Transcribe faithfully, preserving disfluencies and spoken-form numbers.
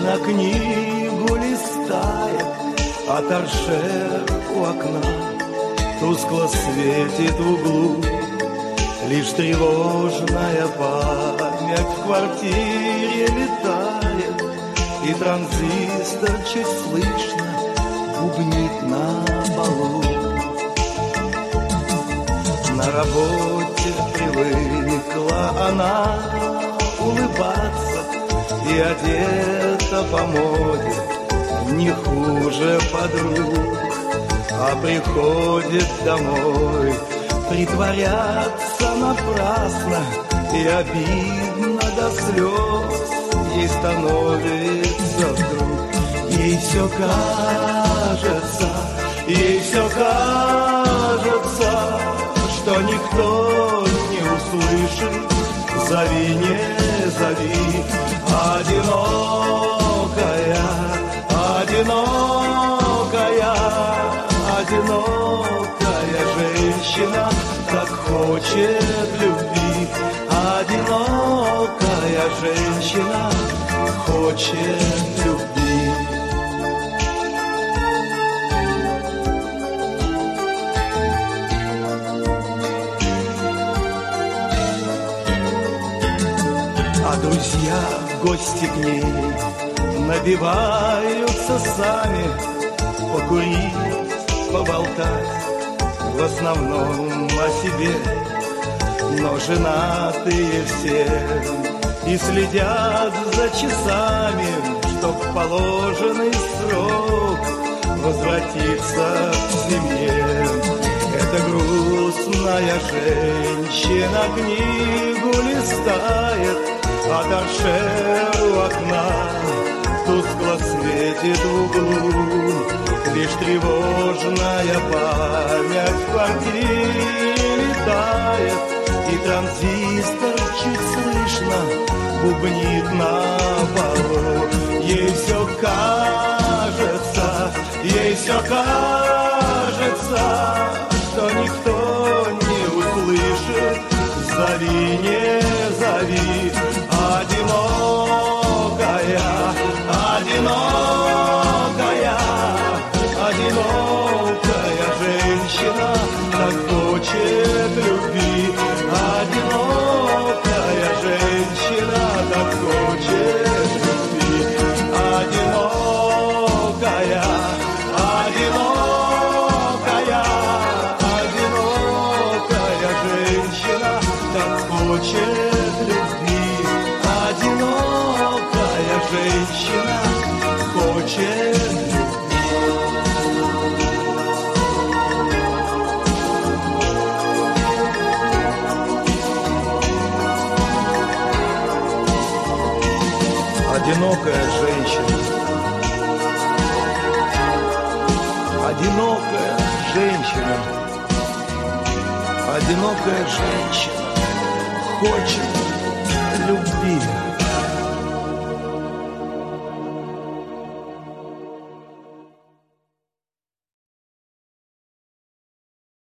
женщина книгу листает, а торшер у окна тускло светит в углу. Лишь тревожная память в квартире летает, и транзистор чуть слышно бубнит на полу. На работе привыкла она улыбаться и одета по моде не хуже подруг, а приходит домой притворяться напрасно, и обидно до слез ей становится вдруг. Ей все кажется, ей все кажется, что никто не услышит. Зови, не зови, одинокая, одинокая, одинокая женщина так хочет любви. Одинокая женщина хочет любви. А друзья в гости к ней набиваются сами покурить, поболтать, в основном о себе. Но женатые все и следят за часами, чтоб в положенный срок возвратиться к семье. Эта грустная женщина книгу листает, а торшер у окна тускло светит в углу. Лишь тревожная память в квартире летает, и транзистор чуть слышно бубнит на полу. Ей все кажется, ей все кажется, что никто не услышит. Зови, не зови, одинокая, одинокая, одинокая женщина так хочет любви. Одинокая женщина так хочет любви. Одинокая, одинокая, одинокая женщина так хочет любви. Одинокая женщина хочет любви. Одинокая женщина, одинокая женщина, одинокая женщина хочет любви.